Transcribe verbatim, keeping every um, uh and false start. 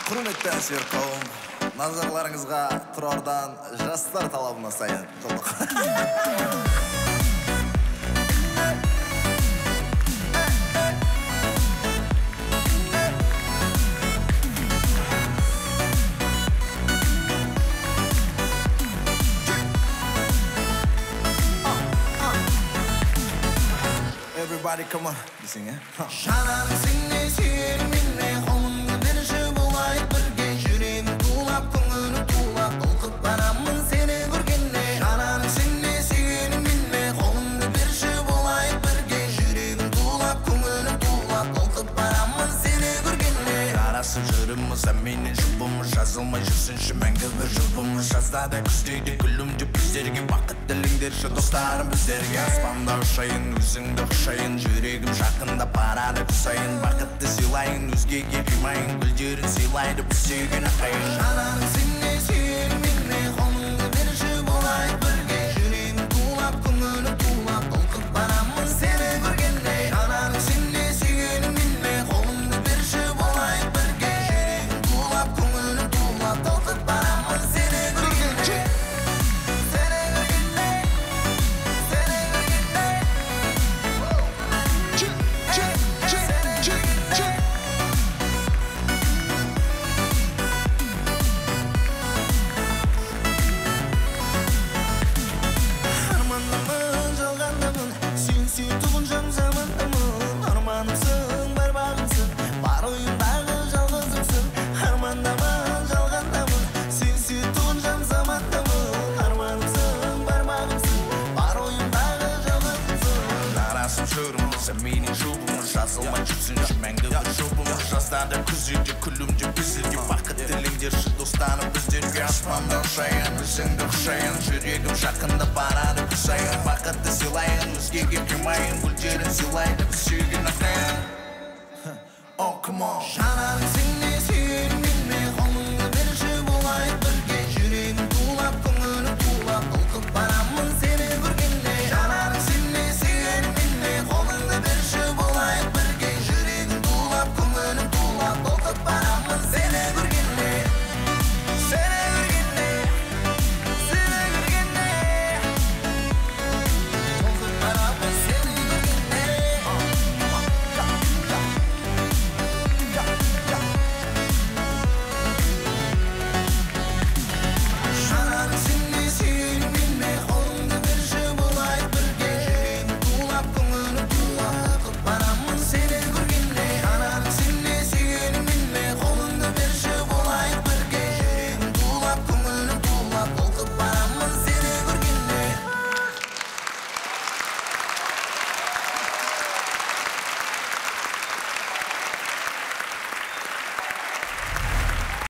Құрметті әншілер қауым, назарларыңызға Тұрардан жастар талабына сайын қылдық. Everybody come on, you sing it. Şanan seni sevminle kolumda bir şey bulayıp birge yüreğim tuğlap ko'nglim tuğlap толқып барамын seni көргенде Şanan seni sevminle kolumda bir şey bulayıp birge yüreğim tuğlap ko'nglim tuğlap толқып барамын seni көргенде Жарасып жүрміз sen менің жұбымыз жазылмай жүрсінші мәңгі бір жұбымыз жазда да күздейді күлімді біздерге бақыт тіліңдерші достарым біздерге аспанда ұшайын өзіңді құшайын жүрегім жақында барады күн сайын бақытты сыйлайын өзгеге қимайын гүлдерін сыйлайды біз сүйген ағайын Şanan seni sevminle kolumda bir şey bulayıp birge yüreğim tuğlap ko'nglim tuğlap толқып барамын seni көргенде Şanan seni sevminle kolumda bir şey bulayıp birge yüreğim tuğlap ko'nglim tuğlap толқып барамын seni көргенде Seni көргенде Seni көргенде Armanımın жалғандымын сен сүйтуғын жан замандымын арманымсың бар бағымсың бар ойымдағы жалғызымсың армандамын жалғандамын сен сүйтуғын жан замандымын арманымсың бар бағымсың бар ойымдағы жалғызымсың Жарасып жүрміз sen менің жұбымыз жазылмай жүрсінші мәңгі бір жұбымыз жазда күзде күлімде біздерге бақыт тіліңдерші достарым біздерге аспанда ұшайын өзіңді құшайын жүрегім жақында барады күн сайын бақытты сыйлайын өзгеге қимайын гүлдерін сыйлайды біз сүйген ағайын Oh come on Şanan